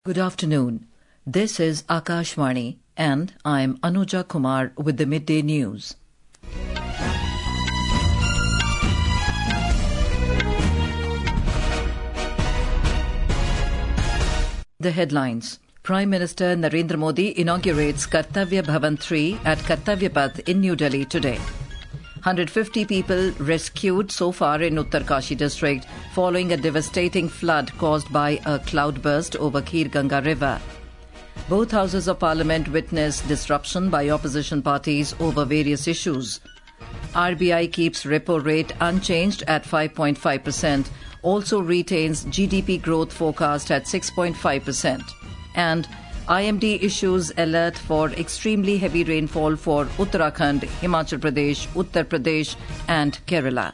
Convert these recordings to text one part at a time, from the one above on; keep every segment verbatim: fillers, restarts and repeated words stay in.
Good afternoon. This is Akashvani and I'm Anuja Kumar with the Midday News. The headlines. Prime Minister Narendra Modi inaugurates Kartavya Bhavan three at Kartavya Path in New Delhi today. one hundred fifty people rescued so far in Uttarkashi district following a devastating flood caused by a cloudburst over Kir Ganga River. Both houses of parliament witnessed disruption by opposition parties over various issues. R B I keeps repo rate unchanged at five point five percent, also retains G D P growth forecast at six point five percent. And I M D issues alert for extremely heavy rainfall for Uttarakhand, Himachal Pradesh, Uttar Pradesh and Kerala.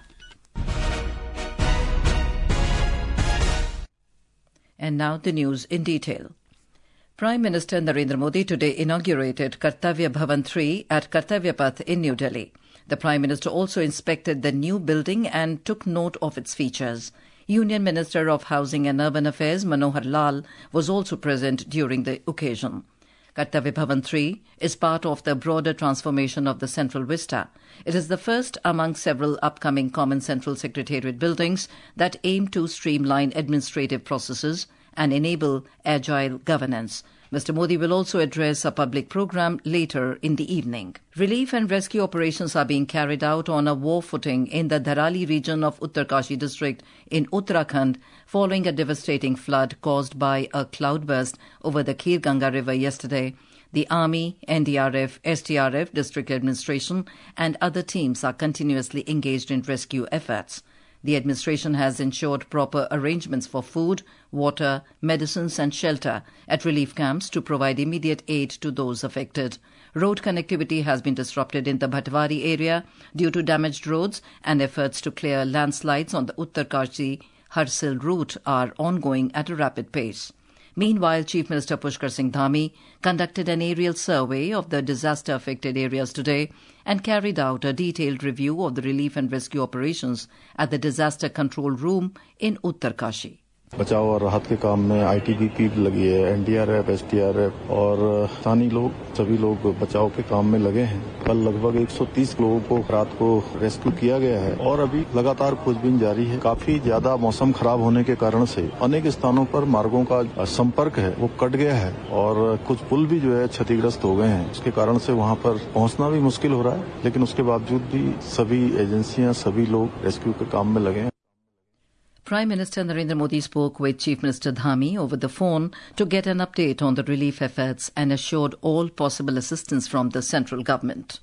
And now the news in detail. Prime Minister Narendra Modi today inaugurated Kartavya Bhavan three at Kartavya Path in New Delhi. The Prime Minister also inspected the new building and took note of its features. Union Minister of Housing and Urban Affairs Manohar Lal was also present during the occasion. Kartavya Bhavan three is part of the broader transformation of the Central Vista. It is the first among several upcoming common central secretariat buildings that aim to streamline administrative processes and enable agile governance. Mister Modi will also address a public program later in the evening. Relief and rescue operations are being carried out on a war footing in the Dharali region of Uttarkashi district in Uttarakhand following a devastating flood caused by a cloudburst over the Kir Ganga River yesterday. The Army, N D R F, S D R F, District Administration and other teams are continuously engaged in rescue efforts. The administration has ensured proper arrangements for food, water, medicines and shelter at relief camps to provide immediate aid to those affected. Road connectivity has been disrupted in the Bhatwari area due to damaged roads, and efforts to clear landslides on the Uttarkashi-Harsil route are ongoing at a rapid pace. Meanwhile, Chief Minister Pushkar Singh Dhami conducted an aerial survey of the disaster-affected areas today and carried out a detailed review of the relief and rescue operations at the Disaster Control Room in Uttarkashi. बचाव और राहत के काम में I T B P लगी है, N D R F, S D R F और स्थानीय लोग सभी लोग बचाव के काम में लगे हैं। कल लगभग एक सौ तीस लोगों को रात को रेस्क्यू किया गया है और अभी लगातार खोजबीन जारी है। काफी ज्यादा मौसम खराब होने के कारण से अनेक स्थानों पर मार्गों का संपर्क है वो कट गया है और कुछ पुल भी जो है क्षतिग्रस्त हो गए हैं। इसके कारण से वहां पर पहुंचना भी मुश्किल हो रहा है, लेकिन उसके बावजूद भी सभी एजेंसियां सभी लोग रेस्क्यू के काम में लगे हैं। Prime Minister Narendra Modi spoke with Chief Minister Dhami over the phone to get an update on the relief efforts and assured all possible assistance from the central government.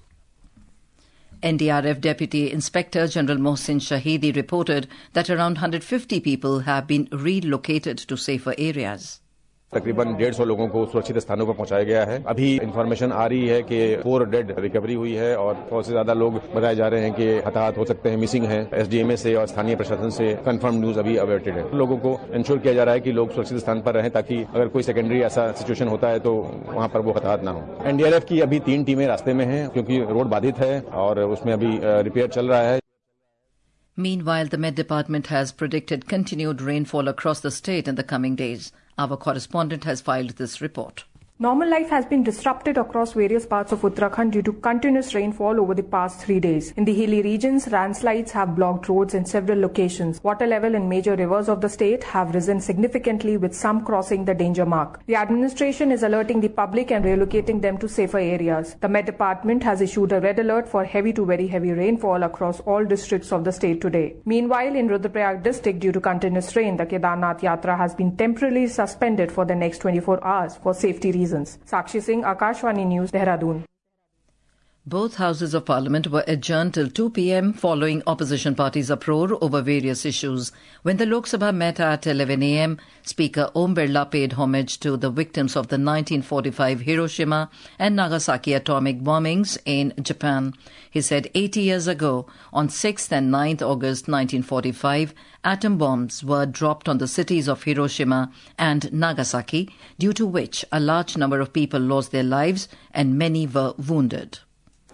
N D R F Deputy Inspector General Mohsin Shahidi reported that around one hundred fifty people have been relocated to safer areas. तकरीबन डेढ़ सौ लोगों को सुरक्षित स्थानों पर पहुंचाया गया है। अभी इंफॉर्मेशन आ रही है कि फोर डेड रिकवरी हुई है और सौ से ज्यादा लोग बताए जा रहे हैं कि हताहत हो सकते हैं, मिसिंग हैं। एस डी एम ए से और स्थानीय प्रशासन से कंफर्म न्यूज अभी अवेटेड है। लोगों को इंश्योर किया जा रहा है कि लोग सुरक्षित स्थान पर रहें ताकि अगर कोई सेकेंडरी ऐसा सिचुएशन होता है तो वहां पर वो हताहत ना हो। एन डी आर एफ की अभी तीन टीमें रास्ते में हैं क्योंकि रोड बाधित है और उसमें अभी रिपेयर चल रहा है। Meanwhile, the Met Department has predicted continued rainfall across the state in the coming days. Our correspondent has filed this report. Normal life has been disrupted across various parts of Uttarakhand due to continuous rainfall over the past three days. In the hilly regions, landslides have blocked roads in several locations. Water level in major rivers of the state have risen significantly, with some crossing the danger mark. The administration is alerting the public and relocating them to safer areas. The Met Department has issued a red alert for heavy to very heavy rainfall across all districts of the state today. Meanwhile, in Rudraprayag district, due to continuous rain, the Kedarnath Yatra has been temporarily suspended for the next twenty-four hours for safety reasons. Sakshi Singh, Akashvani News, Dehradun. Both houses of parliament were adjourned till two p.m. following opposition parties' uproar over various issues. When the Lok Sabha met at eleven a.m., Speaker Om Birla paid homage to the victims of the nineteen forty-five Hiroshima and Nagasaki atomic bombings in Japan. He said eighty years ago, on sixth and ninth August nineteen forty-five, atom bombs were dropped on the cities of Hiroshima and Nagasaki, due to which a large number of people lost their lives and many were wounded.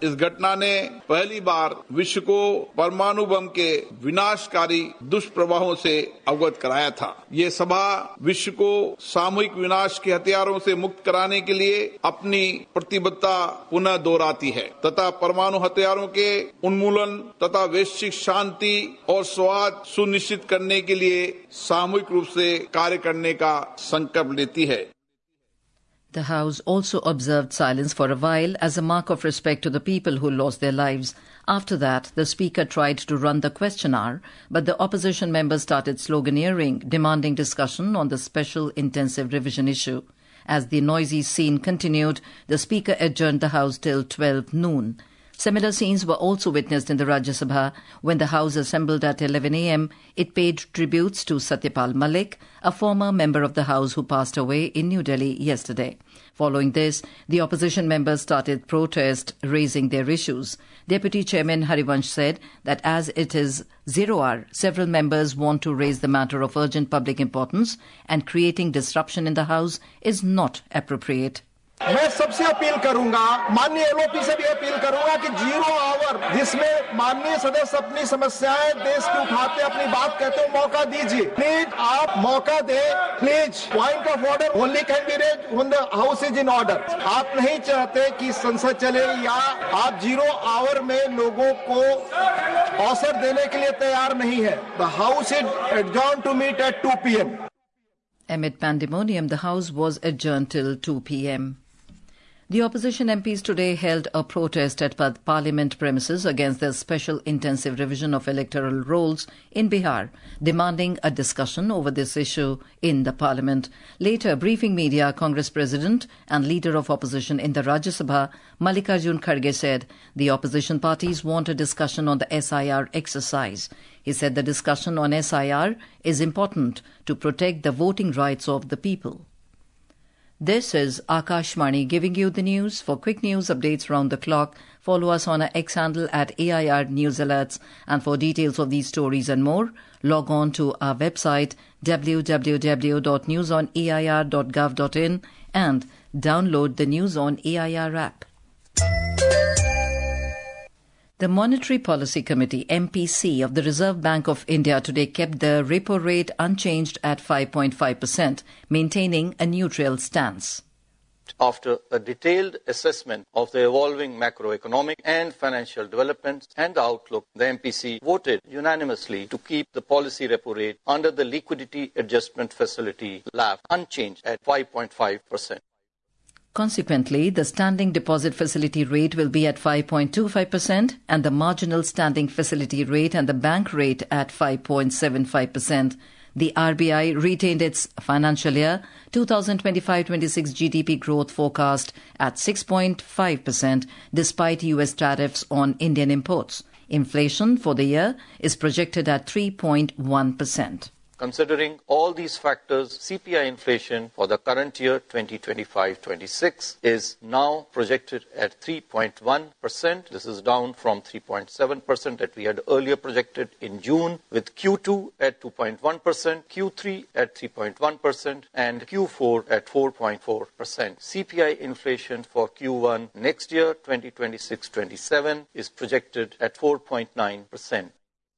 इस घटना ने पहली बार विश्व को परमाणु बम के विनाशकारी दुष्प्रभावों से अवगत कराया था। ये सभा विश्व को सामूहिक विनाश के हथियारों से मुक्त कराने के लिए अपनी प्रतिबद्धता पुनः दोहराती है तथा परमाणु हथियारों के उन्मूलन तथा वैश्विक शांति और सौहार्द सुनिश्चित करने के लिए सामूहिक रूप से कार्य करने का संकल्प लेती है। The House also observed silence for a while as a mark of respect to the people who lost their lives. After that, the Speaker tried to run the question hour, but the opposition members started sloganeering, demanding discussion on the special intensive revision issue. As the noisy scene continued, the Speaker adjourned the House till twelve noon. Similar scenes were also witnessed in the Rajya Sabha. When the House assembled at eleven a m, it paid tributes to Satyapal Malik, a former member of the House who passed away in New Delhi yesterday. Following this, the opposition members started protest, raising their issues. Deputy Chairman Harivansh said that as it is zero hour, several members want to raise the matter of urgent public importance and creating disruption in the House is not appropriate. मैं सबसे appeal करूंगा, माननीय LOP से भी appeal करूंगा कि zero hour जिसमें माननीय सदस्य अपनी समस्याएं देश की उठाते अपनी बात कहते हो मौका दीजिए। प्लीज आप मौका दें। Please point of order only can be raised when the house is in order. आप नहीं चाहते कि संसद चले या आप जीरो आवर में लोगों को अवसर देने के लिए तैयार नहीं है। The house is adjourned to meet at two p m. Amid pandemonium, the House was adjourned till two p m The opposition M Ps today held a protest at Parliament premises against the special intensive revision of electoral rolls in Bihar, demanding a discussion over this issue in the Parliament. Later, briefing media, Congress President and leader of opposition in the Rajya Sabha, Mallikarjun Kharge, said the opposition parties want a discussion on the S I R exercise. He said the discussion on S I R is important to protect the voting rights of the people. This is Akashvani giving you the news. For quick news updates round the clock, follow us on our X handle at A I R News Alerts. And for details of these stories and more, log on to our website w w w dot news on a i r dot gov dot in and download the News on A I R app. The Monetary Policy Committee, M P C, of the Reserve Bank of India today kept the repo rate unchanged at five point five percent, maintaining a neutral stance. After a detailed assessment of the evolving macroeconomic and financial developments and the outlook, the M P C voted unanimously to keep the policy repo rate under the Liquidity Adjustment Facility (L A F) unchanged at five point five percent. Consequently, the standing deposit facility rate will be at five point two five percent and the marginal standing facility rate and the bank rate at five point seven five percent. The R B I retained its financial year twenty twenty-five twenty-six G D P growth forecast at six point five percent despite U S tariffs on Indian imports. Inflation for the year is projected at three point one percent. Considering all these factors, C P I inflation for the current year twenty twenty-five twenty-six is now projected at three point one percent. This is down from three point seven percent that we had earlier projected in June, with Q two at two point one percent, Q three at three point one percent and Q four at four point four percent. C P I inflation for Q one next year twenty twenty-six twenty-seven is projected at four point nine percent.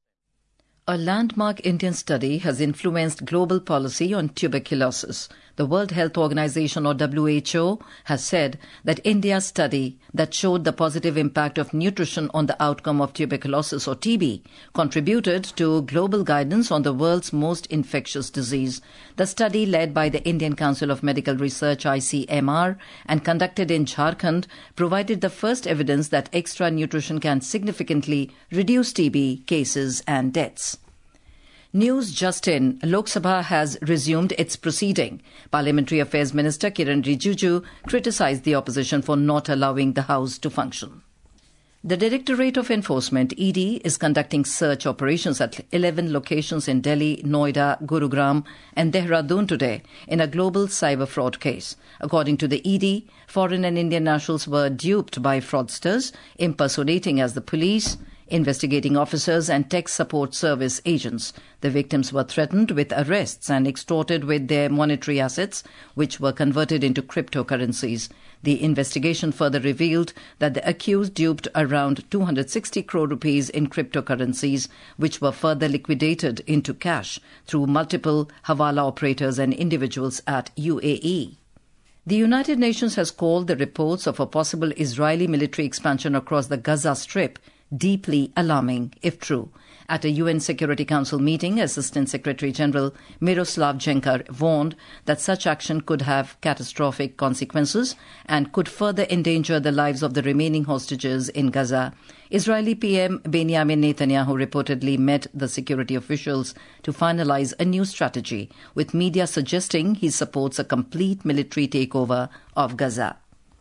A landmark Indian study has influenced global policy on tuberculosis. The World Health Organization, or W H O, has said that India's study that showed the positive impact of nutrition on the outcome of tuberculosis, or T B, contributed to global guidance on the world's most infectious disease. The study, led by the Indian Council of Medical Research I C M R and conducted in Jharkhand, provided the first evidence that extra nutrition can significantly reduce T B cases and deaths. News just in. Lok Sabha has resumed its proceeding. Parliamentary Affairs Minister Kiran Rijiju criticised the opposition for not allowing the House to function. The Directorate of Enforcement, E D, is conducting search operations at eleven locations in Delhi, Noida, Gurugram and Dehradun today in a global cyber fraud case. According to the E D, foreign and Indian nationals were duped by fraudsters impersonating as the police, investigating officers and tech support service agents. The victims were threatened with arrests and extorted with their monetary assets, which were converted into cryptocurrencies. The investigation further revealed that the accused duped around two hundred sixty crore rupees in cryptocurrencies, which were further liquidated into cash through multiple Hawala operators and individuals at U A E. The United Nations has called the reports of a possible Israeli military expansion across the Gaza Strip deeply alarming, if true. At a U N Security Council meeting, Assistant Secretary General Miroslav Jenka warned that such action could have catastrophic consequences and could further endanger the lives of the remaining hostages in Gaza. Israeli P M Benjamin Netanyahu reportedly met the security officials to finalize a new strategy, with media suggesting he supports a complete military takeover of Gaza.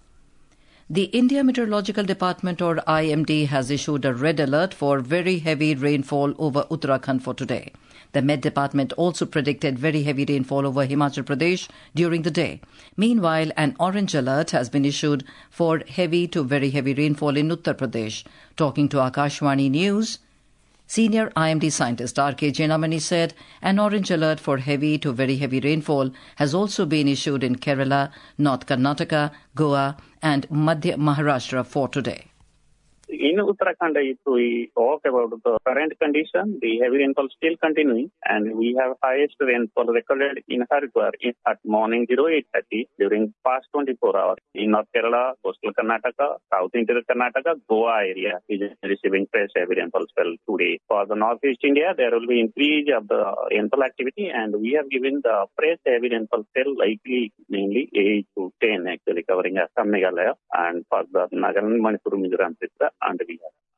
The India Meteorological Department, or I M D, has issued a red alert for very heavy rainfall over Uttarakhand for today. The Met Department also predicted very heavy rainfall over Himachal Pradesh during the day. Meanwhile, an orange alert has been issued for heavy to very heavy rainfall in Uttar Pradesh. Talking to Akashvani News, senior I M D scientist R K Jenamani said an orange alert for heavy to very heavy rainfall has also been issued in Kerala, North Karnataka, Goa and Madhya Maharashtra for today. In Uttarakhand, if we talk about the current condition, the heavy rainfall still continuing, and we have highest rainfall recorded in Haridwar at morning oh eight thirty during past twenty-four hours. In North Kerala, coastal Karnataka, South Interior Karnataka, Goa area is receiving fresh heavy rainfall spell today. For the Northeast India, there will be increase of the rainfall activity, and we have given the fresh heavy rainfall spell likely mainly eight to ten actually covering Assam, Meghalaya, and for the Nagaland, Manipur, Mizoram, Tripura, and Bihar.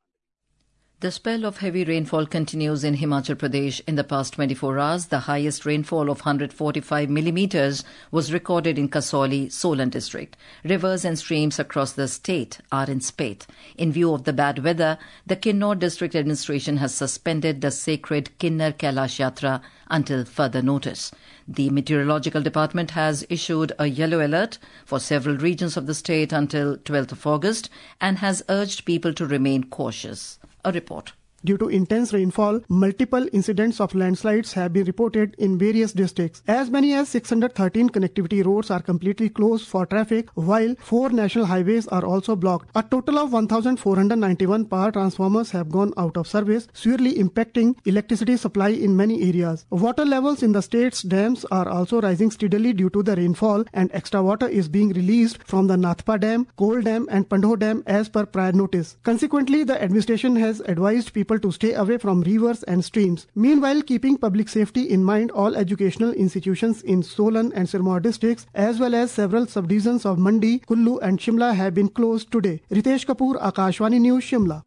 The spell of heavy rainfall continues in Himachal Pradesh. In the past twenty-four hours, the highest rainfall of one hundred forty-five millimetres was recorded in Kasauli, Solan district. Rivers and streams across the state are in spate. In view of the bad weather, the Kinnaur district administration has suspended the sacred Kinnar Kailash Yatra until further notice. The Meteorological Department has issued a yellow alert for several regions of the state until twelfth of August and has urged people to remain cautious. A report. Due to intense rainfall, multiple incidents of landslides have been reported in various districts. As many as six hundred thirteen connectivity roads are completely closed for traffic, while four national highways are also blocked. A total of one thousand four hundred ninety-one power transformers have gone out of service, severely impacting electricity supply in many areas. Water levels in the state's dams are also rising steadily due to the rainfall, and extra water is being released from the Nathpa Dam, Kol Dam and Pandho Dam as per prior notice. Consequently, the administration has advised people to stay away from rivers and streams. Meanwhile, keeping public safety in mind, all educational institutions in Solan and Sirmaur districts, as well as several subdivisions of Mandi, Kullu and Shimla have been closed today. Ritesh Kapoor, Akashvani News, Shimla.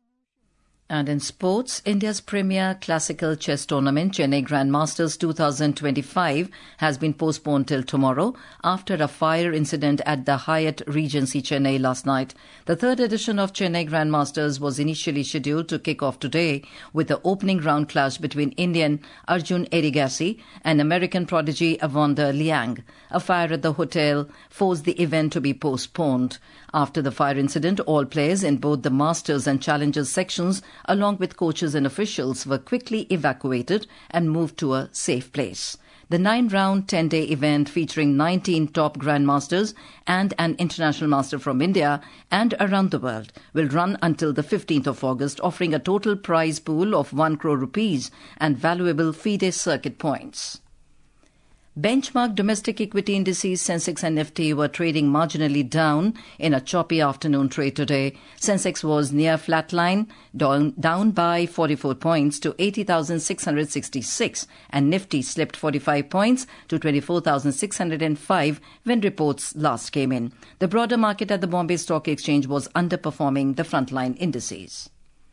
And in sports, India's premier classical chess tournament, Chennai Grand Masters twenty twenty-five, has been postponed till tomorrow after a fire incident at the Hyatt Regency Chennai last night. The third edition of Chennai Grand Masters was initially scheduled to kick off today with the opening round clash between Indian Arjun Erigaisi and American prodigy Evander Liang. A fire at the hotel forced the event to be postponed. After the fire incident, all players in both the Masters and Challengers sections, along with coaches and officials, were quickly evacuated and moved to a safe place. The nine-round, ten-day event featuring nineteen top grandmasters and an international master from India and around the world will run until the fifteenth of August, offering a total prize pool of one crore rupees and valuable FIDE circuit points. Benchmark domestic equity indices Sensex and Nifty were trading marginally down in a choppy afternoon trade today. Sensex was near flatline, down, down by forty-four points to eighty thousand six hundred sixty-six, and Nifty slipped forty-five points to twenty-four thousand six hundred five when reports last came in. The broader market at the Bombay Stock Exchange was underperforming the frontline indices.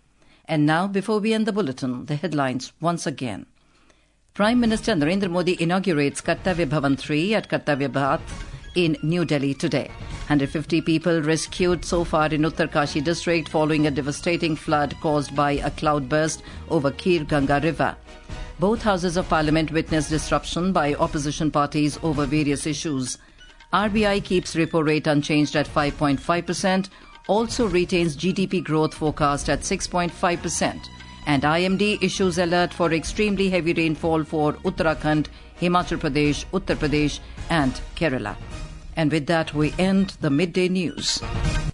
And now, before we end the bulletin, the headlines once again. Prime Minister Narendra Modi inaugurates Kartavya Bhavan three at Kartavya Path in New Delhi today. one hundred fifty people rescued so far in Uttarkashi district following a devastating flood caused by a cloudburst over Kir Ganga River. Both houses of parliament witnessed disruption by opposition parties over various issues. R B I keeps repo rate unchanged at five point five percent. also retains G D P growth forecast at six point five percent. And I M D issues alert for extremely heavy rainfall for Uttarakhand, Himachal Pradesh, Uttar Pradesh and Kerala. And with that, we end the midday news.